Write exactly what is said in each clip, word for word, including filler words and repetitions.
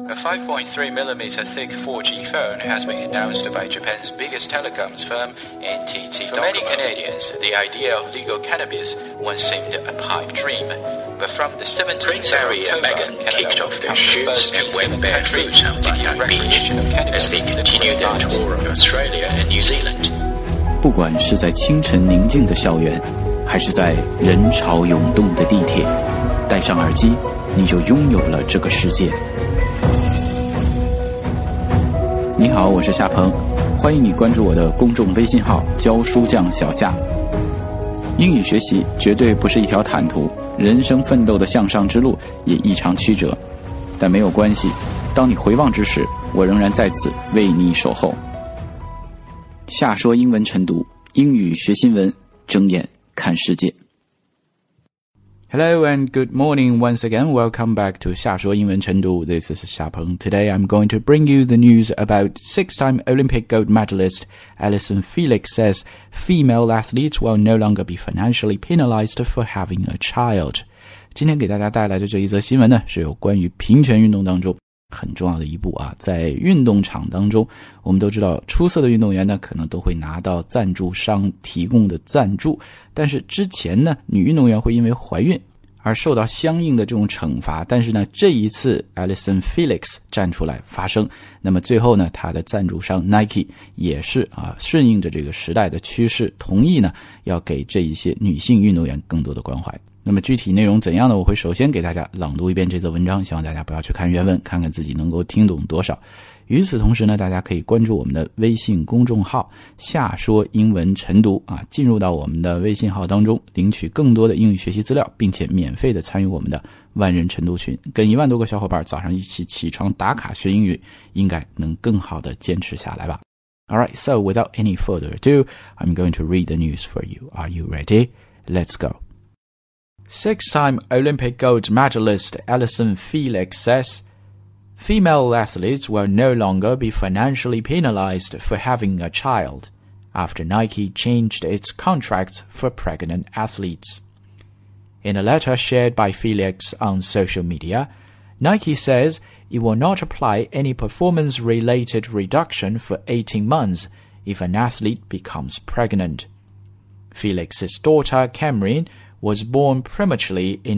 A five point three millimeter thick four G phone has been announced by Japan's biggest telecoms firm, N T T. For many Canadians, the idea of legal cannabis once seemed a pipe dream. But from the seventeenth of Harry and October, Meghan kicked Canada off their will shoes become and the went first barefoot country on to give Backpack Beach recreation of cannabis as they continue their tour of Australia and New Zealand. 不管是在清晨宁静的校园，还是在人潮涌动的地铁，戴上耳机，你就拥有了这个世界。你好，我是夏鹏，欢迎你关注我的公众微信号教书匠小夏。英语学习绝对不是一条坦途，人生奋斗的向上之路也异常曲折，但没有关系，当你回望之时，我仍然在此为你守候。夏说英文晨读，英语学新闻，睁眼看世界。Hello and good morning once again. Welcome back to 夏说英文晨读. This is 夏鹏. Today I'm going to bring you the news about six-time Olympic gold medalist Allyson Felix says female athletes will no longer be financially penalized for having a child. 今天给大家带来的这一则新闻呢，是有关于平权运动当中很重要的一步啊。在运动场当中，我们都知道出色的运动员呢，可能都会拿到赞助商提供的赞助，但是之前呢，女运动员会因为怀孕而受到相应的这种惩罚，但是呢，这一次 Allyson Felix 站出来发声，那么最后呢，他的赞助商 Nike 也是啊，顺应着这个时代的趋势，同意呢要给这一些女性运动员更多的关怀。那么具体内容怎样呢？我会首先给大家朗读一遍这则文章，希望大家不要去看原文，看看自己能够听懂多少。与此同时呢，大家可以关注我们的微信公众号夏说英文晨读啊，进入到我们的微信号当中，领取更多的英语学习资料，并且免费的参与我们的万人晨读群，跟一万多个小伙伴早上一起起床打卡学英语，应该能更好的坚持下来吧。Alright, so without any further ado, I'm going to read the news for you. Are you ready? Let's go. Six-time Olympic gold medalist Allyson Felix says female athletes will no longer be financially penalized for having a child after Nike changed its contracts for pregnant athletes. In a letter shared by Felix on social media, Nike says it will not apply any performance-related reduction for eighteen months if an athlete becomes pregnant. Felix's daughter Cameron was born prematurely in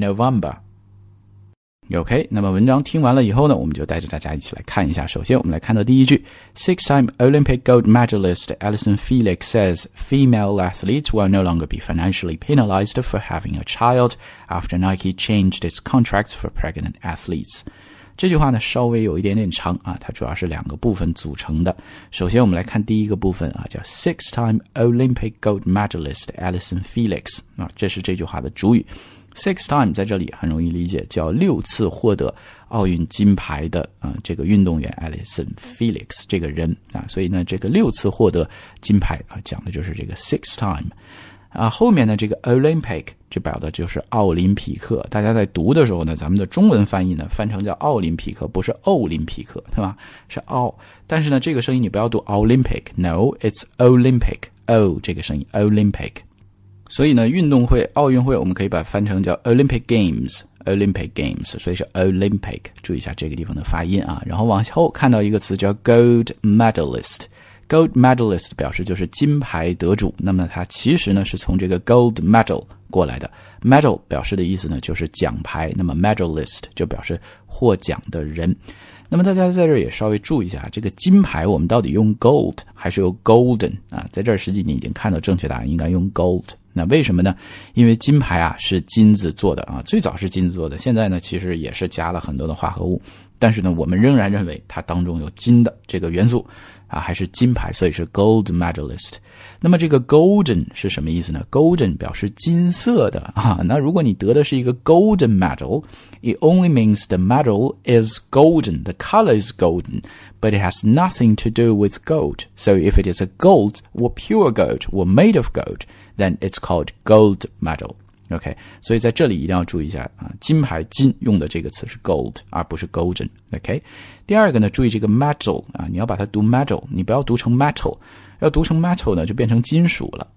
November.OK, 那么文章听完了以后呢，我们就带着大家一起来看一下。首先我们来看到第一句 Six-time Olympic gold medalist Allyson Felix says female athletes will no longer be financially penalized for having a child after Nike changed its contracts for pregnant athletes. 这句话呢稍微有一点点长啊，它主要是两个部分组成的。首先我们来看第一个部分啊，叫 Six-time Olympic gold medalist Allyson Felix 啊，这是这句话的主语。Six time 在这里很容易理解，叫六次获得奥运金牌的啊、呃、这个运动员 Allyson Felix 这个人啊，所以呢这个六次获得金牌啊讲的就是这个 six time 啊，后面呢这个 Olympic 这表的就是奥林匹克，大家在读的时候呢，咱们的中文翻译呢翻成叫奥林匹克，不是欧林匹克，对吧？是奥，但是呢这个声音你不要读 Olympic， no it's Olympic O 这个声音 Olympic。所以呢，运动会、奥运会，我们可以把它翻成叫 Olympic Games，Olympic Games， 所以是 Olympic， 注意一下这个地方的发音啊。然后往后看到一个词叫 Gold Medalist，Gold Medalist 表示就是金牌得主，那么它其实呢是从这个 Gold Medal 过来的 ，Medal 表示的意思呢就是奖牌，那么 Medalist 就表示获奖的人。那么大家在这儿也稍微注意一下，这个金牌我们到底用 gold 还是用 golden 啊？在这儿实际你已经看到正确答案，应该用 gold。那为什么呢？因为金牌啊是金子做的啊，最早是金子做的，现在呢其实也是加了很多的化合物，但是呢我们仍然认为它当中有金的这个元素啊，还是金牌，所以是 gold medalist。那么这个 golden 是什么意思呢？ golden 表示金色的啊，那如果你得的是一个 golden medal， it only means the medal is golden, the color is golden, but it has nothing to do with gold. So if it is a gold or pure gold or made of gold, then it's called gold medal.OK， 所以在这里一定要注意一下啊，金牌金用的这个词是 gold 而不是 golden。OK， 第二个呢，注意这个 metal 啊，你要把它读 metal， 你不要读成 metal， 要读成 metal 呢就变成金属了。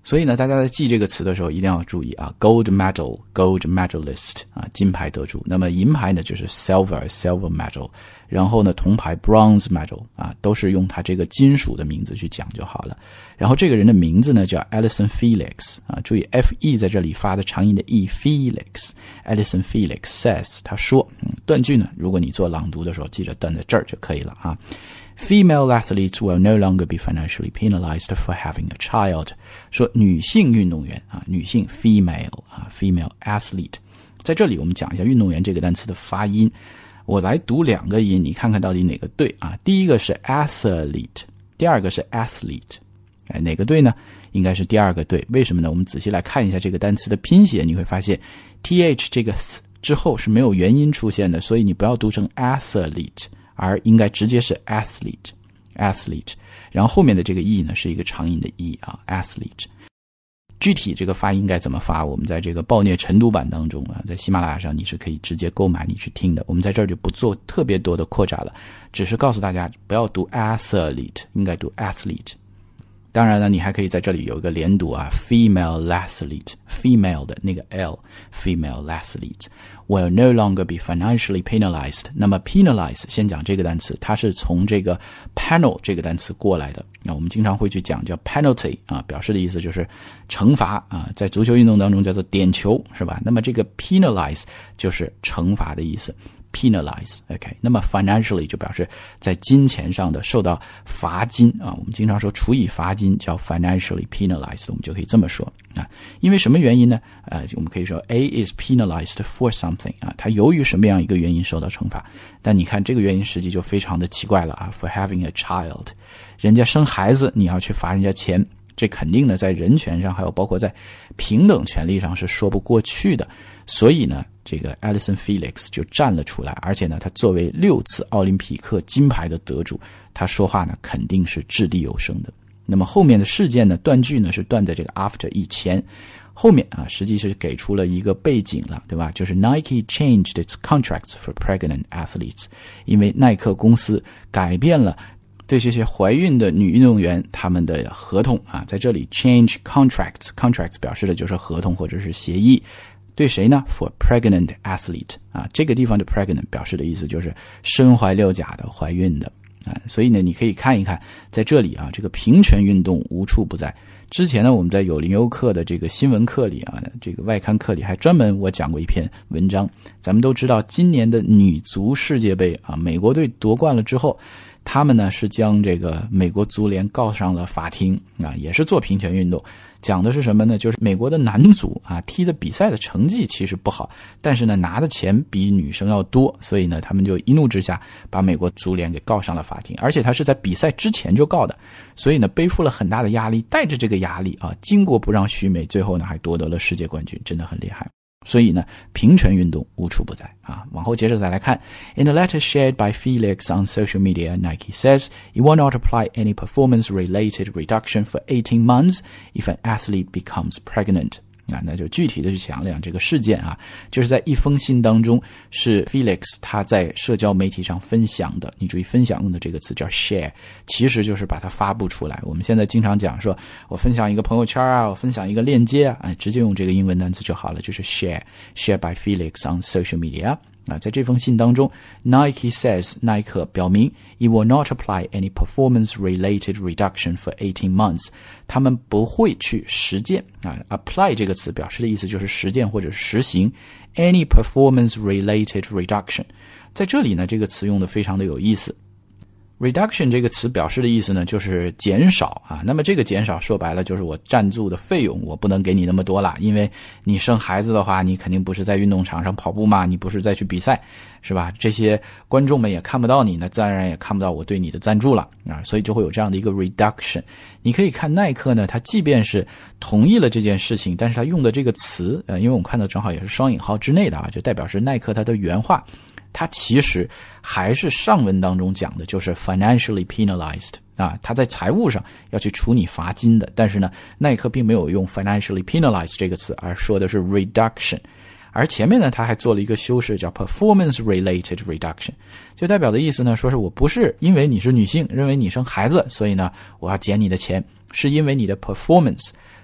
所以呢，大家在记这个词的时候一定要注意啊 ，gold medal, gold medalist 啊，金牌得主。那么银牌呢就是 silver, silver medal， 然后呢铜牌 bronze medal 啊，都是用它这个金属的名字去讲就好了。然后这个人的名字呢叫 Allyson Felix 啊，注意 F E 在这里发的长音的 E Felix Allyson Felix says 他说，嗯，断句呢，如果你做朗读的时候记着断在这儿就可以了啊。Female athletes will no longer be financially penalized for having a child. 说女性运动员啊，女性 female 啊 female athlete。在这里我们讲一下运动员这个单词的发音。我来读两个音，你看看到底哪个对啊？第一个是 athlete， 第二个是 athlete。哎，哪个对呢？应该是第二个对。为什么呢？我们仔细来看一下这个单词的拼写，你会发现 th 这个 s 之后是没有元音出现的，所以你不要读成 athlete。而应该直接是 athlete athlete， 然后后面的这个 e 呢是一个长音的 e 啊 athlete。 具体这个发音该怎么发，我们在这个暴虐晨读版当中啊，在喜马拉雅上你是可以直接购买你去听的，我们在这儿就不做特别多的扩展了，只是告诉大家不要读 athlete， 应该读 athlete。当然呢，你还可以在这里有一个连读啊 female athlete female 的那个 l female athlete will no longer be financially penalized。 那么 penalize 先讲这个单词，它是从这个 penal 这个单词过来的。那我们经常会去讲叫 penalty 啊，表示的意思就是惩罚啊，在足球运动当中叫做点球是吧？那么这个 penalize 就是惩罚的意思。penalize OK， 那么 financially 就表示在金钱上的受到罚金啊，我们经常说处以罚金叫 financially penalized， 我们就可以这么说啊。因为什么原因呢？呃，我们可以说 A is penalized for something 啊，它由于什么样一个原因受到惩罚。但你看这个原因实际就非常的奇怪了啊 ，for having a child， 人家生孩子你要去罚人家钱，这肯定呢在人权上还有包括在平等权利上是说不过去的。所以呢，这个 Allyson Felix 就站了出来，而且呢，他作为六次奥林匹克金牌的得主，他说话呢肯定是掷地有声的。那么后面的事件呢，断句呢是断在这个 after 以前，后面啊实际是给出了一个背景了，对吧？就是 Nike changed its contracts for pregnant athletes， 因为耐克公司改变了对这些怀孕的女运动员他们的合同啊，在这里 change contracts contracts 表示的就是合同或者是协议。对谁呢 ？For pregnant athlete 啊，这个地方的 pregnant 表示的意思就是身怀六甲的怀孕的啊，所以呢，你可以看一看，在这里啊，这个平权运动无处不在。之前呢，我们在有零优课的这个新闻课里啊，这个外刊课里还专门我讲过一篇文章。咱们都知道，今年的女足世界杯啊，美国队夺冠了之后，他们呢是将这个美国足联告上了法庭啊，也是做平权运动。讲的是什么呢？就是美国的男足啊踢的比赛的成绩其实不好，但是呢拿的钱比女生要多，所以呢他们就一怒之下把美国足联给告上了法庭，而且他是在比赛之前就告的，所以呢背负了很大的压力，带着这个压力啊，经过不让须美，最后呢还夺得了世界冠军，真的很厉害。所以呢，平权运动无处不在啊。往后接着再来看 ，In a letter shared by Felix on social media, Nike says it will not apply any performance-related reduction for eighteen months if an athlete becomes pregnant. 啊，那就具体的去讲讲这个事件啊，就是在一封信当中，是 Felix 他在社交媒体上分享的。你注意分享用的这个词叫 share， 其实就是把它发布出来。我们现在经常讲说，我分享一个朋友圈啊，我分享一个链接啊，直接用这个英文单词就好了，就是 share share by Felix on social media。啊，在这封信当中 Nike says 耐克表明 it will not apply any performance-related reduction for eighteen months， 他们不会去实践啊 apply 这个词表示的意思就是实践或者实行 any performance-related reduction。 在这里呢，这个词用的非常的有意思。reduction 这个词表示的意思呢，就是减少啊。那么这个减少说白了就是我赞助的费用我不能给你那么多了，因为你生孩子的话，你肯定不是在运动场上跑步嘛，你不是在去比赛，是吧？这些观众们也看不到你，那自然而然也看不到我对你的赞助了啊，所以就会有这样的一个 reduction。你可以看耐克呢，他即便是同意了这件事情，但是他用的这个词，呃，因为我们看到正好也是双引号之内的啊，就代表是耐克他的原话。它其实还是上文当中讲的，就是 financially penalized 啊，它在财务上要去处你罚金的。但是呢，耐克并没有用 financially penalized 这个词，而说的是 reduction。而前面呢，他还做了一个修饰，叫 performance related reduction， 就代表的意思呢，说是我不是因为你是女性，认为你生孩子，所以呢，我要减你的钱，是因为你的 performance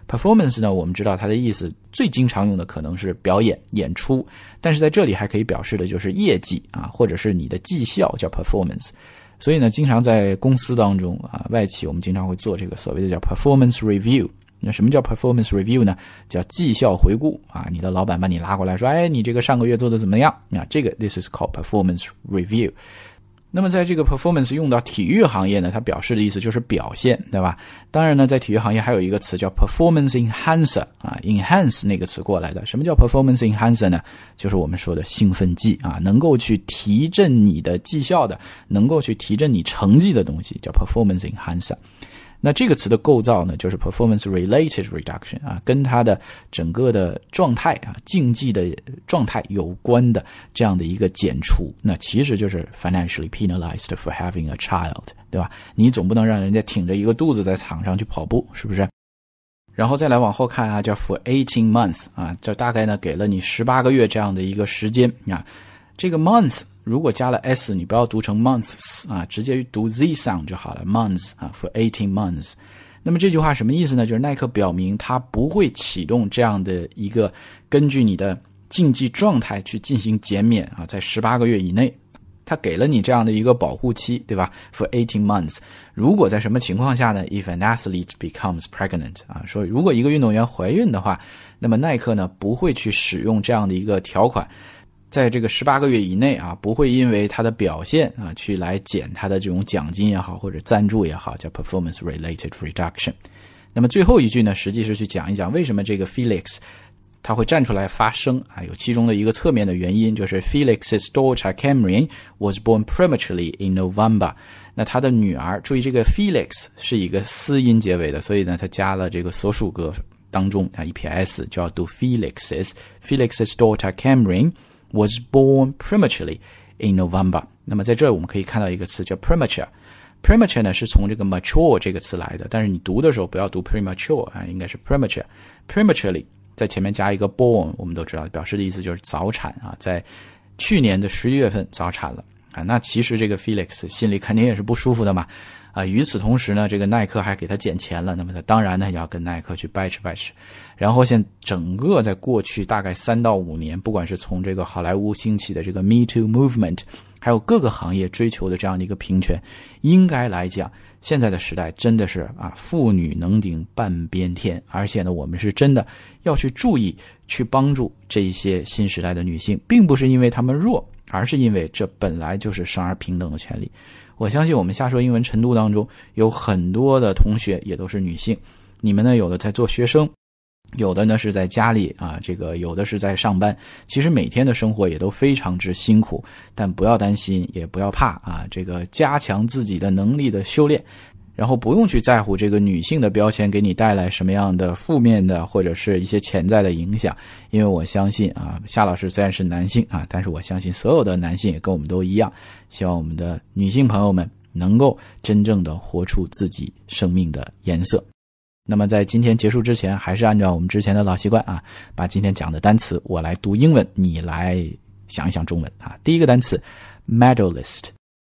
performance 呢，我们知道它的意思最经常用的可能是表演、演出，但是在这里还可以表示的就是业绩啊，或者是你的绩效叫 performance。所以呢，经常在公司当中啊，外企我们经常会做这个所谓的叫 performance review。那什么叫 performance review 呢？叫绩效回顾啊，你的老板把你拉过来说，哎，你这个上个月做的怎么样？啊，这个 this is called performance review。那么在这个 performance 用到体育行业呢，它表示的意思就是表现，对吧？当然呢，在体育行业还有一个词叫 performance enhancer 啊 enhance 那个词过来的。什么叫 performance enhancer 呢？就是我们说的兴奋剂啊，能够去提振你的绩效的，能够去提振你成绩的东西叫 performance enhancer。那这个词的构造呢，就是 performance related reduction 啊，跟它的整个的状态啊，竞技的状态有关的这样的一个减除。那其实就是 financially penalized for having a child， 对吧？你总不能让人家挺着一个肚子在场上去跑步，是不是？然后再来往后看啊，叫 for eighteen months 啊，这大概呢给了你十八个月这样的一个时间啊。这个 months 如果加了 s， 你不要读成 months 啊，直接读 z sound 就好了 months 啊 for eighteen months。那么这句话什么意思呢？就是耐克表明它不会启动这样的一个根据你的竞技状态去进行减免啊，在十八个月以内，它给了你这样的一个保护期，对吧 ？for eighteen months。如果在什么情况下呢 ？If an athlete becomes pregnant 啊，说如果一个运动员怀孕的话，那么耐克呢不会去使用这样的一个条款。在这个十八个月以内啊，不会因为他的表现啊去来减他的这种奖金也好，或者赞助也好，叫 performance related reduction。那么最后一句呢，实际是去讲一讲为什么这个 Felix 他会站出来发声啊，有其中的一个侧面的原因，就是 Felix's daughter Cameron was born prematurely in November。那他的女儿，注意这个 Felix 是一个私音结尾的，所以呢，他加了这个所属格当中啊 E P S 就要读 Felix's Felix's daughter Cameron was born prematurely in November。 那么在这儿我们可以看到一个词叫 premature。 premature 呢是从这个 mature 这个词来的，但是你读的时候不要读 premature 啊，应该是 premature。 prematurely 在前面加一个 born， 我们都知道表示的意思就是早产啊，在去年的十一月份早产了啊。那其实这个 Felix 心里肯定也是不舒服的嘛啊。与此同时呢，这个耐克还给他减钱了，那么他当然呢要跟耐克去掰扯掰扯。然后现整个在过去大概三到五年，不管是从这个好莱坞兴起的这个 Me Too Movement， 还有各个行业追求的这样的一个平权，应该来讲现在的时代真的是啊，妇女能顶半边天，而且呢我们是真的要去注意去帮助这一些新时代的女性，并不是因为她们弱，而是因为这本来就是生而平等的权利。我相信我们下说英文晨读当中有很多的同学也都是女性，你们呢有的在做学生，有的呢是在家里啊，这个有的是在上班，其实每天的生活也都非常之辛苦，但不要担心，也不要怕啊，这个加强自己的能力的修炼，然后不用去在乎这个女性的标签给你带来什么样的负面的或者是一些潜在的影响。因为我相信啊，夏老师虽然是男性啊，但是我相信所有的男性也跟我们都一样，希望我们的女性朋友们能够真正的活出自己生命的颜色。那么在今天结束之前，还是按照我们之前的老习惯啊，把今天讲的单词我来读英文，你来想一想中文啊。第一个单词 medalist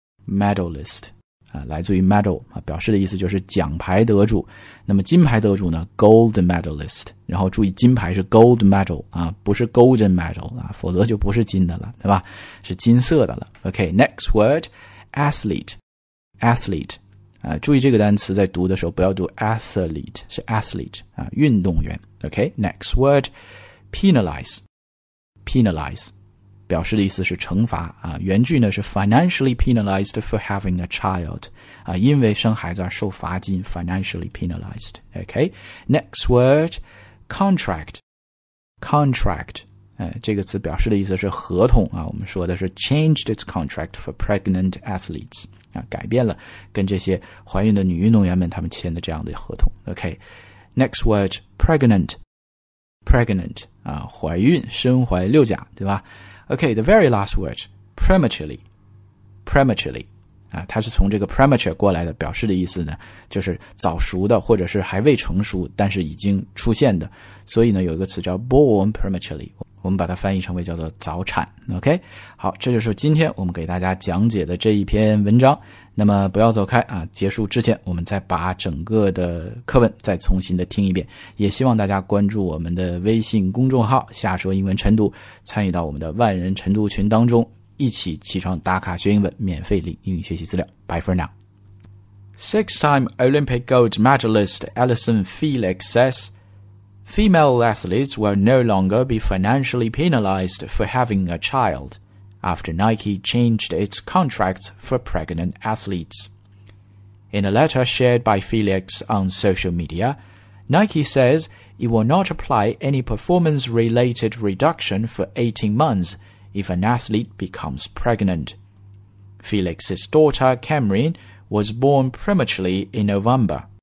medalist 啊，来自于 medal 啊，表示的意思就是奖牌得主。那么金牌得主呢 gold medalist， 然后注意金牌是 gold medal 啊，不是 golden medal 啊，否则就不是金的了，对吧？是金色的了。 OK next word athlete athlete啊，注意这个单词在读的时候不要读 athlete， 是 athlete 啊，运动员。 OK next word penalize penalize， 表示的意思是惩罚啊，原句呢是 financially penalized for having a child 啊，因为生孩子而受罚金 financially penalized。 OK next word contract contract， 哎，这个词表示的意思是合同啊，我们说的是 changed its contract for pregnant athletes啊，改变了跟这些怀孕的女运动员们他们签的这样的合同。 OK next word pregnant pregnant 啊，怀孕身怀六甲，对吧？ OK the very last word prematurely prematurely 啊，它是从这个 premature 过来的，表示的意思呢就是早熟的或者是还未成熟但是已经出现的，所以呢有一个词叫 born prematurely， 我们把它翻译成为叫做早产 OK 好，这就是今天我们给大家讲解的这一篇文章。那么不要走开啊，结束之前我们再把整个的课文再重新的听一遍，也希望大家关注我们的微信公众号下说英文晨读，参与到我们的万人晨读群当中，一起起床打卡学英文，免费领英语学习资料。 Bye for now. Six-time Olympic gold medalist Allyson Felix says female athletes will no longer be financially penalized for having a child after Nike changed its contracts for pregnant athletes. In a letter shared by Felix on social media, Nike says it will not apply any performance-related reduction for eighteen months if an athlete becomes pregnant. Felix's daughter Cameron was born prematurely in November.